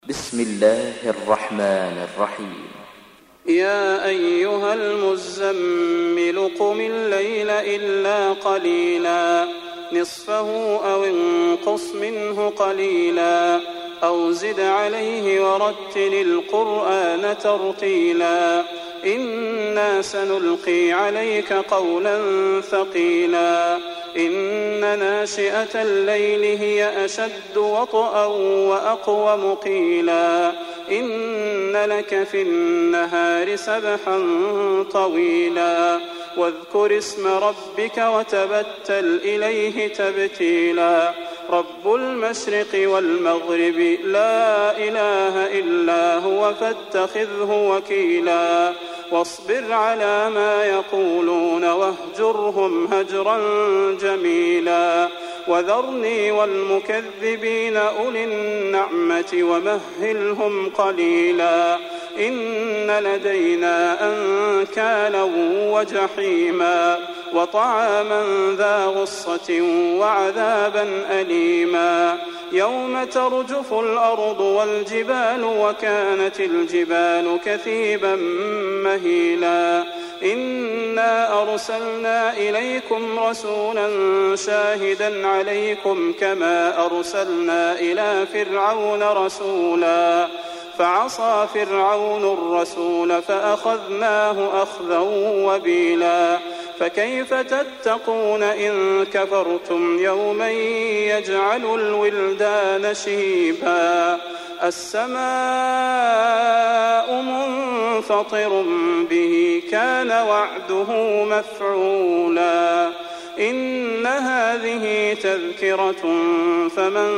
بسم الله الرحمن الرحيم. يا أيها المزمل قم الليل إلا قليلا نصفه أو انقص منه قليلا أو زد عليه ورتل القرآن ترتيلا إنا سنلقي عليك قولا ثقيلا إن ناشئة الليل هي أشد وطئا وأقوم قيلا إن لك في النهار سبحا طويلا واذكر اسم ربك وتبتل إليه تبتيلا رب المشرق والمغرب لا إله إلا هو فاتخذه وكيلا واصبر على ما يقولون واهجرهم هجرا جميلا وذرني والمكذبين أولي النعمة ومهلهم قليلا إن لدينا أنكالا وجحيما وطعاما ذا غصة وعذابا أليما يوم ترجف الأرض والجبال وكانت الجبال كثيبا مهيلا إنا أرسلنا إليكم رسولا شاهدا عليكم كما أرسلنا إلى فرعون رسولا فعصى فرعون الرسول فأخذناه أخذا وبيلا فكيف تتقون إن كفرتم يوما يجعل الولدان شيبا السماء منفطر به كان وعده مفعولا إن هذه تذكرة فمن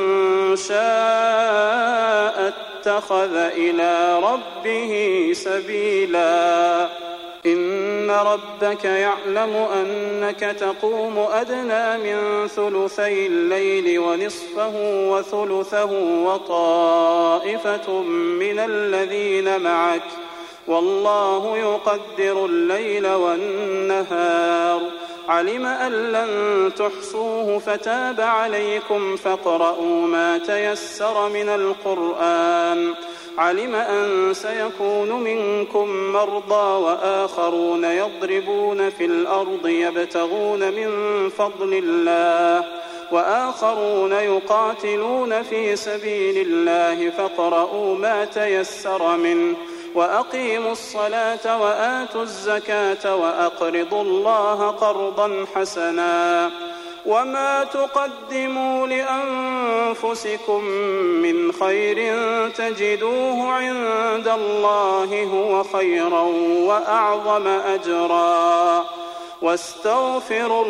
شاء اتخذ إلى ربه سبيلا إن ربك يعلم أنك تقوم أدنى من ثلثي الليل ونصفه وثلثه وطائفة من الذين معك والله يقدر الليل والنهار علم أن لن تحصوه فتاب عليكم فاقرؤوا ما تيسر من القرآن علم أن سيكون منكم مرضى وآخرون يضربون في الأرض يبتغون من فضل الله وآخرون يقاتلون في سبيل الله فاقرؤوا ما تيسر منه وأقيموا الصلاة وآتوا الزكاة وأقرضوا الله قرضا حسنا وما تقدموا لأنفسكم من خير تجدوه عند الله هو خيرا وأعظم أجرا واستغفروا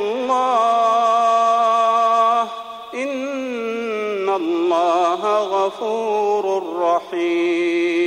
الله إن الله غفور رحيم.